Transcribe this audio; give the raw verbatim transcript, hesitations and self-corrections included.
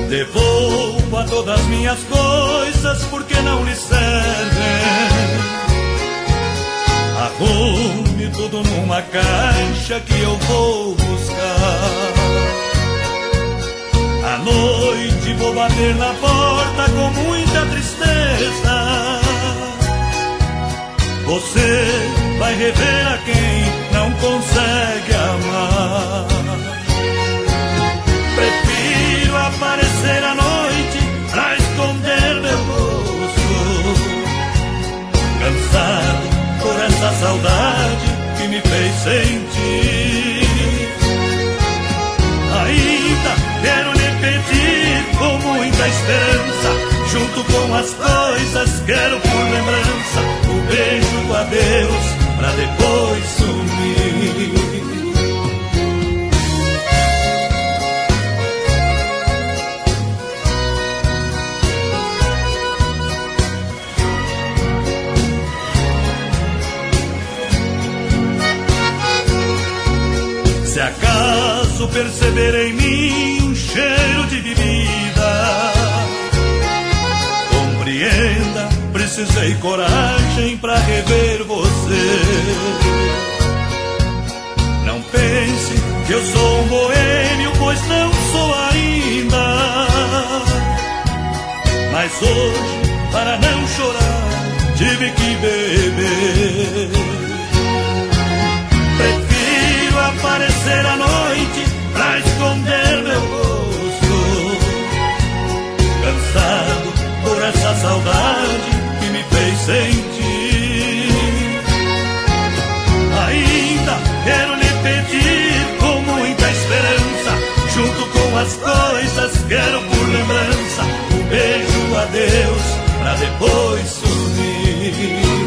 Devolva todas minhas coisas porque não lhe servem. Arrume tudo numa caixa que eu vou buscar. À noite vou bater na porta com muita tristeza. Você vai rever a quem não consegue amar. Prefiro aparecer à noite pra esconder meu rosto, cansado por essa saudade que me fez sentir. Ainda quero lhe pedir com muita esperança, junto com as coisas quero por lembrança o beijo do adeus pra depois sumir. Se acaso perceber em mim um cheiro de bebida, compreenda, precisei coragem pra rever você. Não pense que eu sou um boêmio, pois não sou ainda. Mas hoje, para não chorar, tive que beber. Aparecer à noite pra esconder meu rosto, cansado por essa saudade que me fez sentir. Ainda quero lhe pedir com muita esperança, junto com as coisas quero por lembrança o beijo adeus pra depois sumir.